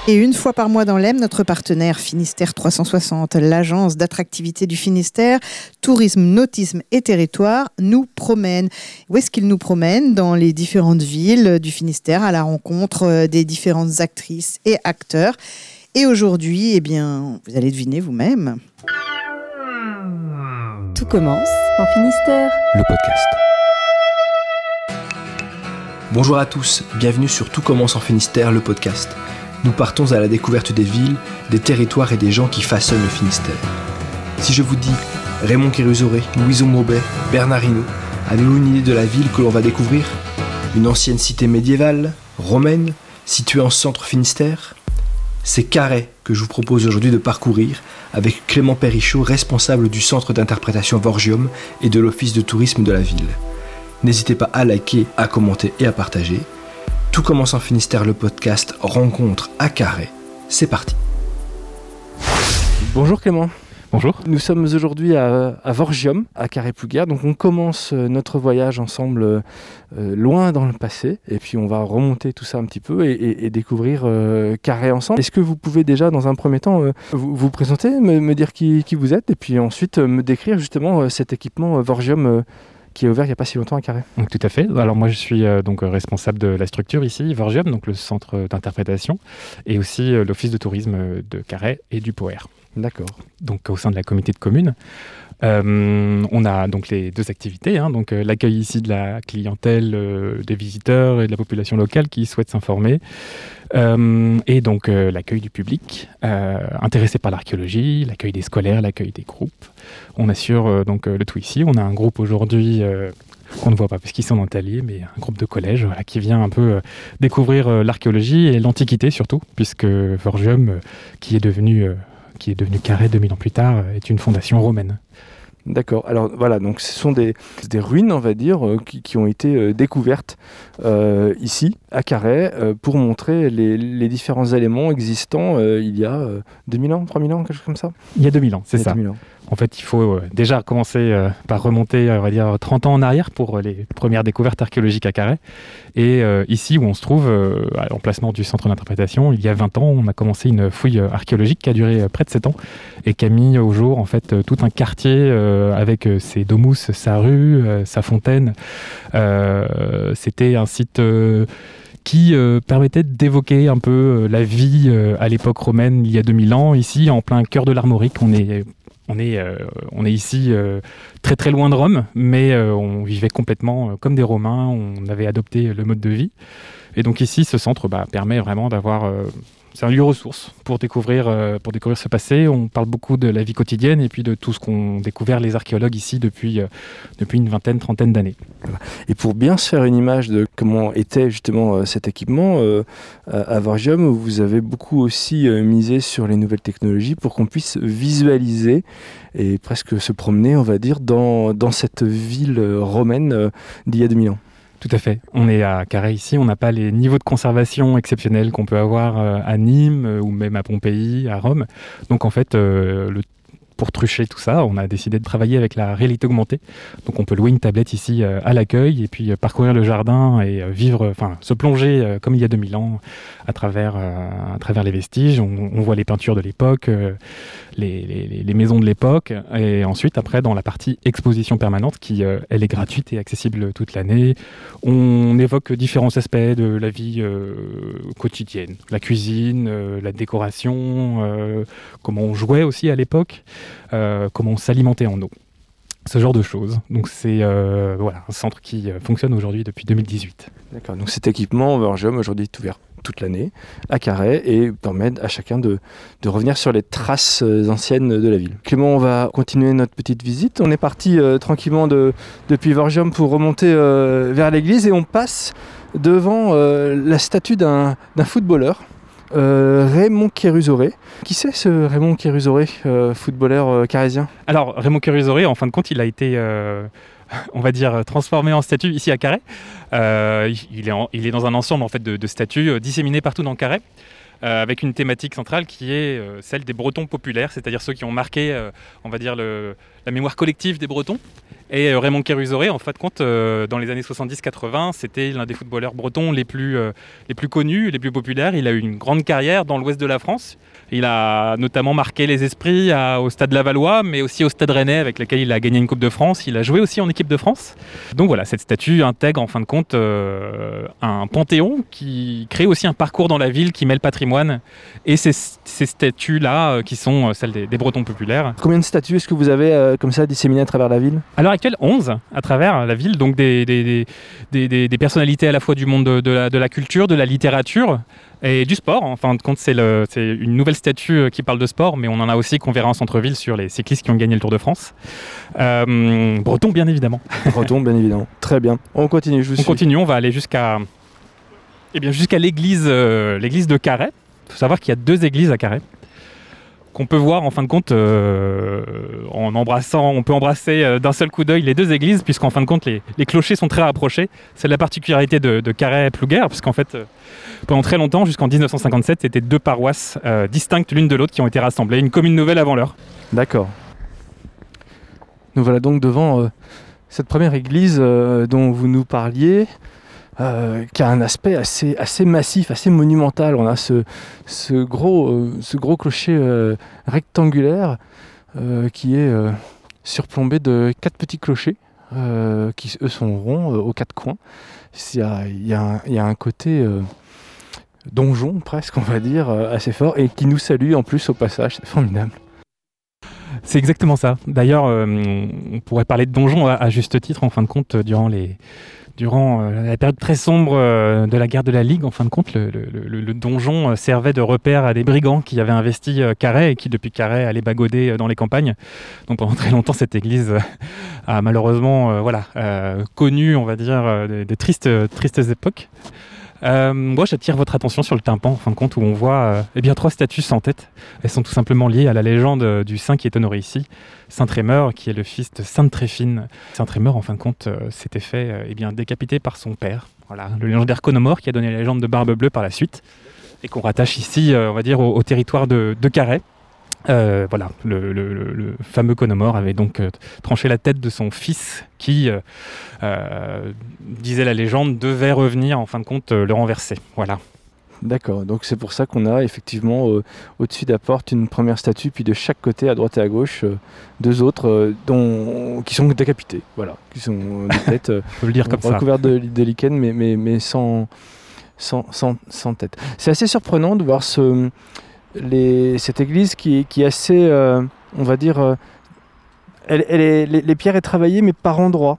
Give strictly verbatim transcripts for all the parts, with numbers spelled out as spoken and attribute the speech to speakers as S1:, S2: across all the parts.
S1: Et une fois par mois dans l'E M, notre partenaire Finistère trois cent soixante, l'agence d'attractivité du Finistère, tourisme, nautisme et territoire, nous promène. Où est-ce qu'il nous promène ? Dans les différentes villes du Finistère, à la rencontre des différentes actrices et acteurs. Et aujourd'hui, eh bien, vous allez deviner vous-même.
S2: Tout commence en Finistère.
S3: Le podcast. Bonjour à tous, bienvenue sur Tout commence en Finistère, le podcast. Nous partons à la découverte des villes, des territoires et des gens qui façonnent le Finistère. Si je vous dis Raymond Kérusoré, Louison Maubet, Bernard Hinault, avez-vous une idée de la ville que l'on va découvrir ? Une ancienne cité médiévale, romaine, située en centre Finistère ? C'est Carhaix que je vous propose aujourd'hui de parcourir avec Clément Perrichot, responsable du centre d'interprétation Vorgium et de l'office de tourisme de la ville. N'hésitez pas à liker, à commenter et à partager. Tout commence en Finistère, le podcast rencontre à Carhaix. C'est parti. Bonjour Clément.
S4: Bonjour.
S3: Nous sommes aujourd'hui à, à Vorgium, à Carhaix-Plouguer. Donc on commence notre voyage ensemble euh, loin dans le passé. Et puis on va remonter tout ça un petit peu et, et, et découvrir euh, Carhaix ensemble. Est-ce que vous pouvez déjà dans un premier temps euh, vous, vous présenter, me, me dire qui, qui vous êtes et puis ensuite euh, me décrire justement euh, cet équipement euh, Vorgium euh, qui est ouvert il n'y a pas si longtemps à Carhaix.
S4: Donc, tout à fait. Alors moi je suis euh, donc responsable de la structure ici, Vorgium, donc le centre d'interprétation, et aussi euh, l'office de tourisme de Carhaix et du Poher.
S3: D'accord.
S4: Donc au sein de la communauté de communes. Euh, on a donc les deux activités, hein, donc euh, l'accueil ici de la clientèle, euh, des visiteurs et de la population locale qui souhaitent s'informer, euh, et donc euh, l'accueil du public euh, intéressé par l'archéologie, l'accueil des scolaires, l'accueil des groupes. On assure euh, donc euh, le tout ici. On a un groupe aujourd'hui euh, qu'on ne voit pas parce qu'ils sont en Italie, mais un groupe de collège voilà, qui vient un peu euh, découvrir euh, l'archéologie et l'Antiquité surtout, puisque Vorgium, euh, qui est devenu euh, qui est devenu Carhaix deux mille ans plus tard, est une fondation romaine.
S3: D'accord. Alors voilà, donc ce sont des, des ruines, on va dire, euh, qui, qui ont été euh, découvertes euh, ici, à Carhaix, euh, pour montrer les, les différents éléments existants euh, il y a euh, deux mille ans, trois mille ans, quelque chose comme ça ?
S4: Il y a deux mille ans, c'est ça.
S3: deux mille ans.
S4: En fait, il faut euh, déjà commencer euh, par remonter, on va dire, trente ans en arrière pour euh, les premières découvertes archéologiques à Carhaix. Et euh, ici, où on se trouve, euh, à l'emplacement du centre d'interprétation, il y a vingt ans, on a commencé une fouille euh, archéologique qui a duré euh, près de sept ans et qui a mis au jour, en fait, euh, tout un quartier euh, avec euh, ses domus, sa rue, euh, sa fontaine. Euh, c'était un site... Euh, qui euh, permettait d'évoquer un peu euh, la vie euh, à l'époque romaine, il y a deux mille ans. Ici, en plein cœur de l'Armorique, on est, on est, euh, on est ici euh, très très loin de Rome, mais euh, on vivait complètement euh, comme des Romains, on avait adopté le mode de vie. Et donc ici, ce centre bah, permet vraiment d'avoir... Euh, c'est un lieu ressource pour découvrir, euh, pour découvrir ce passé. On parle beaucoup de la vie quotidienne et puis de tout ce qu'ont découvert les archéologues ici depuis, euh, depuis une vingtaine, trentaine d'années.
S3: Et pour bien se faire une image de comment était justement euh, cet équipement, euh, à Vorgium, vous avez beaucoup aussi euh, misé sur les nouvelles technologies pour qu'on puisse visualiser et presque se promener, on va dire, dans, dans cette ville romaine euh, d'il y a deux mille ans.
S4: Tout à fait. On est à Carhaix ici, on n'a pas les niveaux de conservation exceptionnels qu'on peut avoir à Nîmes ou même à Pompéi, à Rome. Donc en fait, euh, le pour trucher tout ça, on a décidé de travailler avec la réalité augmentée. Donc on peut louer une tablette ici euh, à l'accueil et puis euh, parcourir le jardin et euh, vivre, enfin se plonger euh, comme il y a deux mille ans à travers, euh, à travers les vestiges. On, on voit les peintures de l'époque, euh, les, les, les maisons de l'époque. Et ensuite, après, dans la partie exposition permanente, qui euh, elle est gratuite et accessible toute l'année, on évoque différents aspects de la vie euh, quotidienne. La cuisine, euh, la décoration, euh, comment on jouait aussi à l'époque. Euh, comment on s'alimentait en eau, ce genre de choses. Donc c'est euh, voilà, un centre qui euh, fonctionne aujourd'hui depuis deux mille dix-huit.
S3: D'accord, donc cet équipement Vorgium aujourd'hui est ouvert toute l'année à Carhaix et permet à chacun de, de revenir sur les traces anciennes de la ville. Clément, on va continuer notre petite visite. On est parti euh, tranquillement de, depuis Vorgium pour remonter euh, vers l'église et on passe devant euh, la statue d'un, d'un footballeur. Euh, Raymond Kérusoré. Qui c'est ce Raymond Kérusoré, euh, footballeur euh, carhaisien ?
S4: Alors Raymond Kérusoré, en fin de compte, il a été, euh, on va dire, transformé en statue ici à Carhaix. Euh, il, est en, il est dans un ensemble en fait de, de statues euh, disséminées partout dans Carhaix. euh, avec une thématique centrale qui est euh, celle des Bretons populaires, c'est-à-dire ceux qui ont marqué, euh, on va dire, le, la mémoire collective des Bretons. Et euh, Raymond Kérusoré, en fin de compte, euh, dans les années soixante-dix quatre-vingts, c'était l'un des footballeurs bretons les plus, euh, les plus connus, les plus populaires. Il a eu une grande carrière dans l'ouest de la France. Il a notamment marqué les esprits à, au Stade Lavallois, mais aussi au Stade Rennais, avec lequel il a gagné une Coupe de France. Il a joué aussi en équipe de France. Donc voilà, cette statue intègre en fin de compte euh, un panthéon qui crée aussi un parcours dans la ville qui mêle patrimoine et ces, ces statues-là euh, qui sont celles des, des Bretons populaires.
S3: Combien de statues est-ce que vous avez euh, comme ça disséminées à travers la ville ?
S4: À l'heure actuelle, onze à travers la ville, donc des, des, des, des, des, des personnalités à la fois du monde de, de, la, de la culture, de la littérature et du sport. En fin de compte, c'est, le, c'est une nouvelle statue qui parle de sport, mais on en a aussi qu'on verra en centre-ville sur les cyclistes qui ont gagné le Tour de France. Euh, Breton, bien évidemment.
S3: Breton, bien évidemment. Très bien. On continue, je vous
S4: On
S3: suis.
S4: continue, on va aller jusqu'à, eh bien, jusqu'à l'église, euh, l'église de Carhaix. Il faut savoir qu'il y a deux églises à Carhaix qu'on peut voir en fin de compte euh, en embrassant, on peut embrasser euh, d'un seul coup d'œil les deux églises, puisqu'en fin de compte les, les clochers sont très rapprochés. C'est la particularité de, de Carhaix-Plouguer, puisqu'en fait euh, pendant très longtemps, jusqu'en dix-neuf cent cinquante-sept, c'était deux paroisses euh, distinctes l'une de l'autre qui ont été rassemblées, une commune nouvelle avant l'heure.
S3: D'accord. Nous voilà donc devant euh, cette première église euh, dont vous nous parliez. Euh, qui a un aspect assez, assez massif, assez monumental. On a ce, ce, gros, euh, ce gros clocher euh, rectangulaire euh, qui est euh, surplombé de quatre petits clochers euh, qui, eux, sont ronds euh, aux quatre coins. Il y a, il y a, un, il y a un côté euh, donjon, presque, on va dire, euh, assez fort, et qui nous salue en plus au passage. C'est formidable.
S4: C'est exactement ça. D'ailleurs, euh, on pourrait parler de donjon à, à juste titre, en fin de compte, durant les... Durant euh, la période très sombre euh, de la guerre de la Ligue, en fin de compte, le, le, le, le donjon euh, servait de repère à des brigands qui avaient investi euh, Carhaix et qui, depuis Carhaix, allaient bagauder euh, dans les campagnes. Donc pendant très longtemps, cette église euh, a malheureusement euh, voilà, euh, connu, on va dire, euh, des, des tristes, tristes époques. Euh, moi, j'attire votre attention sur le tympan, en fin de compte, où on voit euh, eh bien, trois statues sans tête. Elles sont tout simplement liées à la légende euh, du saint qui est honoré ici, Saint Trémeur, qui est le fils de Sainte Tréphine. Saint Trémeur, en fin de compte, euh, s'était fait euh, eh bien, décapiter par son père. Voilà, le légendaire Conomore qui a donné la légende de Barbe Bleue par la suite, et qu'on rattache ici, euh, on va dire, au, au territoire de, de Carhaix. Euh, voilà, le, le, le, le fameux Conomore avait donc euh, tranché la tête de son fils qui, euh, euh, disait la légende, devait revenir en fin de compte euh, le renverser. Voilà.
S3: D'accord, donc c'est pour ça qu'on a effectivement euh, au-dessus de la porte une première statue, puis de chaque côté, à droite et à gauche, euh, deux autres euh, dont, qui sont décapités, voilà, qui sont euh, des têtes euh,
S4: on peut le dire comme ça,
S3: recouvertes de, de lichen, mais, mais, mais sans, sans, sans, sans tête. C'est assez surprenant de voir ce... Les, cette église qui, qui est assez, euh, on va dire, euh, elle, elle est, les, les pierres est travaillées mais par endroits.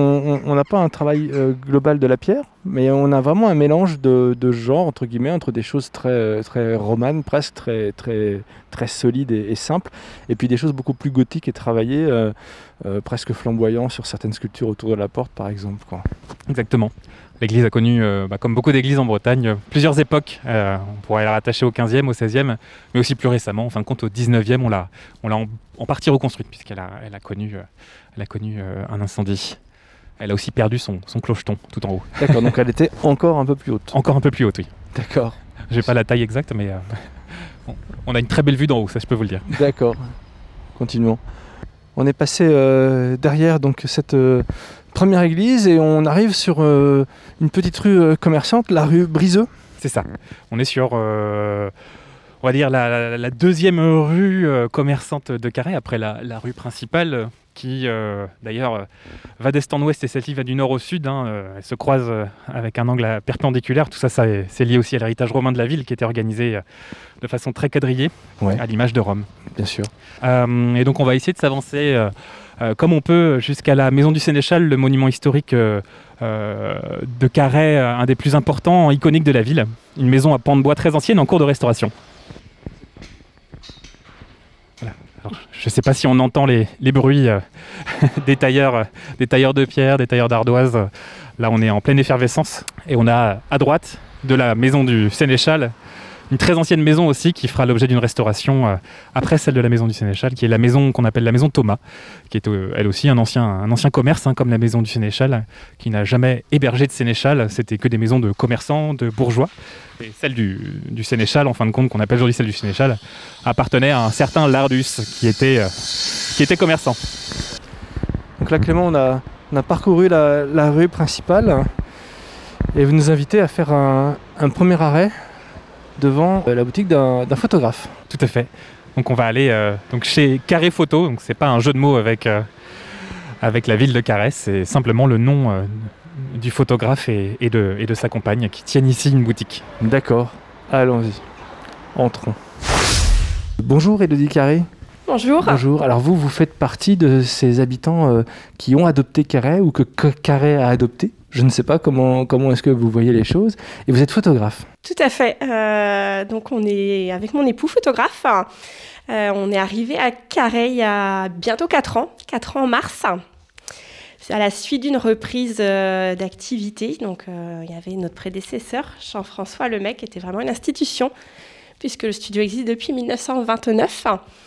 S3: On n'a pas un travail euh, global de la pierre, mais on a vraiment un mélange de, de genres, entre guillemets, entre des choses très, très romanes, presque très, très, très solides et, et simples, et puis des choses beaucoup plus gothiques et travaillées, euh, euh, presque flamboyantes sur certaines sculptures autour de la porte, par exemple, quoi.
S4: Exactement. L'église a connu, euh, bah, comme beaucoup d'églises en Bretagne, euh, plusieurs époques. Euh, on pourrait la rattacher au quinzième, au seizième, mais aussi plus récemment, en fin de compte, au dix-neuvième, on l'a, on l'a en, en partie reconstruite, puisqu'elle a, elle a connu, euh, elle a connu euh, un incendie. Elle a aussi perdu son, son clocheton tout en haut.
S3: D'accord, donc elle était encore un peu plus haute.
S4: Encore un peu plus haute, oui.
S3: D'accord.
S4: Je n'ai pas la taille exacte, mais euh, on, on a une très belle vue d'en haut, ça je peux vous le dire.
S3: D'accord. Continuons. On est passé euh, derrière donc cette... Euh, première église et on arrive sur euh, une petite rue euh, commerçante, la rue Briseux.
S4: C'est ça. On est sur, euh, on va dire, la, la, la deuxième rue euh, commerçante de Carhaix, après la, la rue principale qui, euh, d'ailleurs, euh, va d'est en ouest et celle-ci va du nord au sud. Hein, euh, elle se croise euh, avec un angle perpendiculaire. Tout ça, ça c'est lié aussi à l'héritage romain de la ville qui était organisé euh, de façon très quadrillée, ouais. À l'image de Rome.
S3: Bien sûr.
S4: Euh, et donc, on va essayer de s'avancer... Euh, Euh, comme on peut jusqu'à la Maison du Sénéchal, le monument historique euh, euh, de Carhaix, un des plus importants, iconiques de la ville. Une maison à pans de bois très ancienne en cours de restauration. Voilà. Alors, je ne sais pas si on entend les, les bruits euh, des, tailleurs, euh, des tailleurs de pierre, des tailleurs d'ardoise. Là, on est en pleine effervescence. Et on a à droite de la Maison du Sénéchal une très ancienne maison aussi qui fera l'objet d'une restauration euh, après celle de la maison du Sénéchal, qui est la maison qu'on appelle la maison Thomas, qui est euh, elle aussi un ancien, un ancien commerce, hein, comme la maison du Sénéchal, qui n'a jamais hébergé de Sénéchal. C'était que des maisons de commerçants, de bourgeois. Et celle du, du Sénéchal, en fin de compte, qu'on appelle aujourd'hui celle du Sénéchal, appartenait à un certain Lardus, qui était, euh, qui était commerçant.
S5: Donc là, Clément, on a, on a parcouru la, la rue principale et vous nous invitez à faire un, un premier arrêt devant la boutique d'un, d'un photographe.
S4: Tout à fait. Donc on va aller euh, donc chez Carré Photo. Donc c'est pas un jeu de mots avec, euh, avec la ville de Carhaix, c'est simplement le nom euh, du photographe et, et, de, et de sa compagne qui tiennent ici une boutique.
S5: D'accord, allons-y, entrons. Bonjour Élodie Carré.
S6: Bonjour.
S5: Bonjour. Alors vous, vous faites partie de ces habitants euh, qui ont adopté Carhaix ou que Carhaix a adopté. Je ne sais pas comment, comment est-ce que vous voyez les choses. Et vous êtes photographe.
S6: Tout à fait. Euh, donc on est avec mon époux photographe. Euh, on est arrivé à Carhaix il y a bientôt quatre ans, quatre ans en mars. C'est à la suite d'une reprise euh, d'activité. Donc euh, il y avait notre prédécesseur, Jean-François Lemec, qui était vraiment une institution, puisque le studio existe depuis dix-neuf cent vingt-neuf.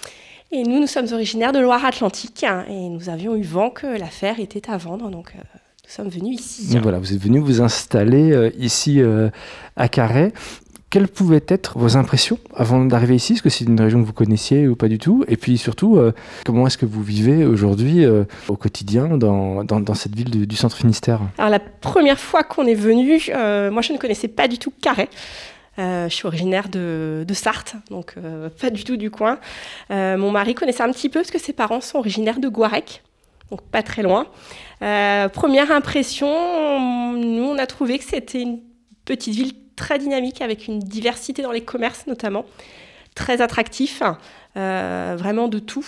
S6: Et nous, nous sommes originaires de Loire-Atlantique et nous avions eu vent que l'affaire était à vendre, donc euh, nous sommes venus ici.
S5: Donc voilà, vous êtes venus vous installer euh, ici euh, à Carhaix. Quelles pouvaient être vos impressions avant d'arriver ici ? Est-ce que c'est une région que vous connaissiez ou pas du tout ? Et puis surtout, euh, comment est-ce que vous vivez aujourd'hui euh, au quotidien dans, dans, dans cette ville du, du centre Finistère ?
S6: Alors la première fois qu'on est venu, euh, moi je ne connaissais pas du tout Carhaix. Euh, je suis originaire de, de Sarthe, donc euh, pas du tout du coin. Euh, mon mari connaissait un petit peu parce que ses parents sont originaires de Gouarec, donc pas très loin. Euh, première impression, nous on a trouvé que c'était une petite ville très dynamique avec une diversité dans les commerces notamment, très attractif, euh, vraiment de tout.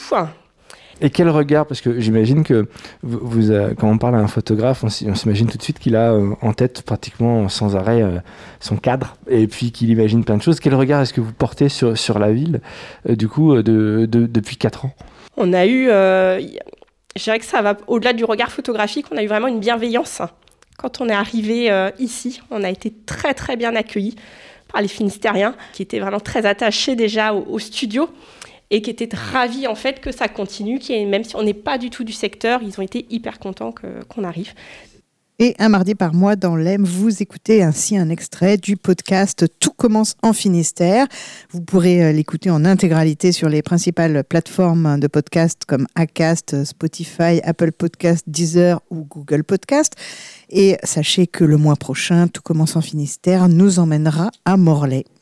S5: Et quel regard, parce que j'imagine que vous, vous, euh, quand on parle à un photographe, on, on s'imagine tout de suite qu'il a euh, en tête pratiquement sans arrêt euh, son cadre, et puis qu'il imagine plein de choses. Quel regard est-ce que vous portez sur, sur la ville, euh, du coup, de, de, depuis quatre ans ?
S6: On a eu, euh, je dirais que ça va au-delà du regard photographique, on a eu vraiment une bienveillance. Quand on est arrivé euh, ici, on a été très très bien accueillis par les Finistériens, qui étaient vraiment très attachés déjà au, au studio, et qui étaient ravis en fait que ça continue, qui est, même si on n'est pas du tout du secteur, ils ont été hyper contents que, qu'on arrive.
S1: Et un mardi par mois dans l'E M, vous écoutez ainsi un extrait du podcast Tout commence en Finistère. Vous pourrez l'écouter en intégralité sur les principales plateformes de podcast comme Acast, Spotify, Apple Podcast, Deezer ou Google Podcast. Et sachez que le mois prochain, Tout commence en Finistère nous emmènera à Morlaix.